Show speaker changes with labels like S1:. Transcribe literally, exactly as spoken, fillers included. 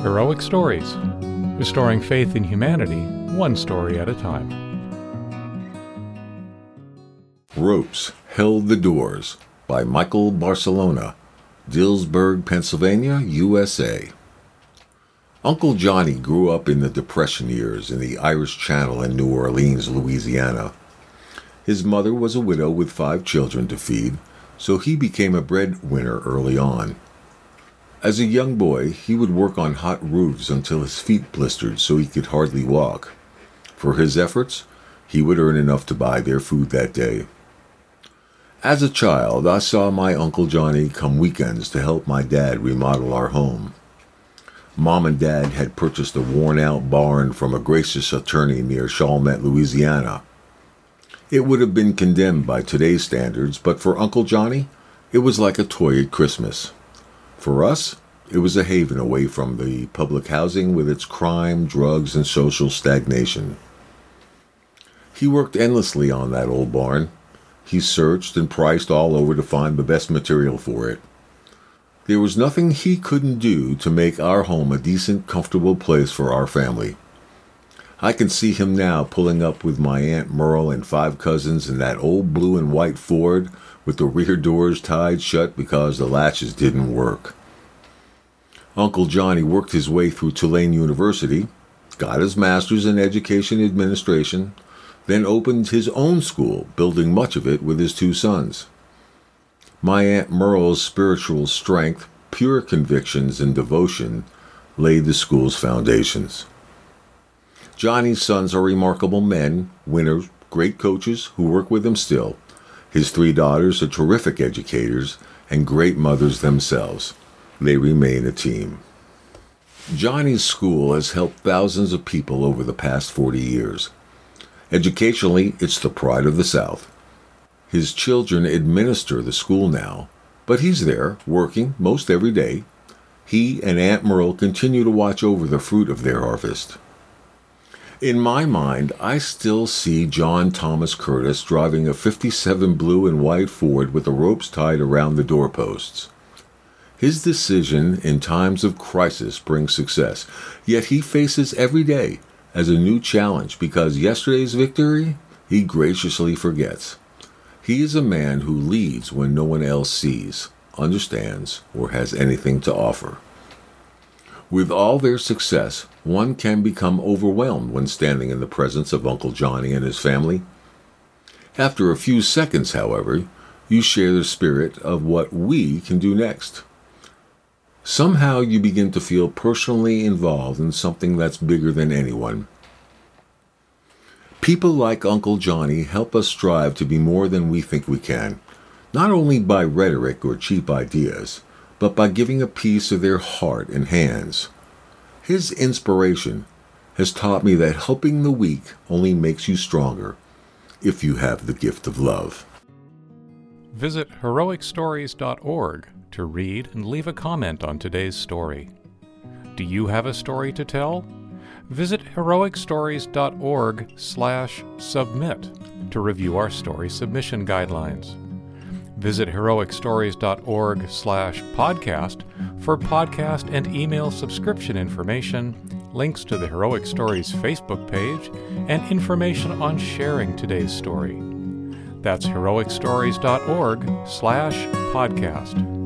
S1: Heroic Stories, restoring faith in humanity, one story at a time.
S2: Ropes Held the Doors by Michael Barcelona, Dillsburg, Pennsylvania, U S A. Uncle Johnny grew up in the Depression years in the Irish Channel in New Orleans, Louisiana. His mother was a widow with five children to feed, so he became a breadwinner early on. As a young boy, he would work on hot roofs until his feet blistered so he could hardly walk. For his efforts, he would earn enough to buy their food that day. As a child, I saw my Uncle Johnny come weekends to help my dad remodel our home. Mom and Dad had purchased a worn-out barn from a gracious attorney near Chalmette, Louisiana. It would have been condemned by today's standards, but for Uncle Johnny, it was like a toy at Christmas. For us, it was a haven away from the public housing with its crime, drugs, and social stagnation. He worked endlessly on that old barn. He searched and priced all over to find the best material for it. There was nothing he couldn't do to make our home a decent, comfortable place for our family. I can see him now pulling up with my Aunt Merle and five cousins in that old blue and white Ford with the rear doors tied shut because the latches didn't work. Uncle Johnny worked his way through Tulane University, got his master's in education administration, then opened his own school, building much of it with his two sons. My Aunt Merle's spiritual strength, pure convictions, and devotion laid the school's foundations. Johnny's sons are remarkable men, winners, great coaches who work with him still. His three daughters are terrific educators and great mothers themselves. They remain a team. Johnny's school has helped thousands of people over the past forty years. Educationally, it's the pride of the South. His children administer the school now, but he's there, working most every day. He and Aunt Merle continue to watch over the fruit of their harvest. In my mind, I still see John Thomas Curtis driving a fifty-seven blue and white Ford with the ropes tied around the doorposts. His decision in times of crisis brings success, yet he faces every day as a new challenge because yesterday's victory he graciously forgets. He is a man who leads when no one else sees, understands, or has anything to offer. With all their success, one can become overwhelmed when standing in the presence of Uncle Johnny and his family. After a few seconds, however, you share the spirit of what we can do next. Somehow you begin to feel personally involved in something that's bigger than anyone. People like Uncle Johnny help us strive to be more than we think we can, not only by rhetoric or cheap ideas, but by giving a piece of their heart and hands. His inspiration has taught me that helping the weak only makes you stronger if you have the gift of love.
S1: Visit heroic stories dot org to read and leave a comment on today's story. Do you have a story to tell? Visit heroic stories dot org slash submit to review our story submission guidelines. Visit heroic stories dot org slash podcast for podcast and email subscription information, links to the Heroic Stories Facebook page, and information on sharing today's story. That's heroic stories dot org slash podcast.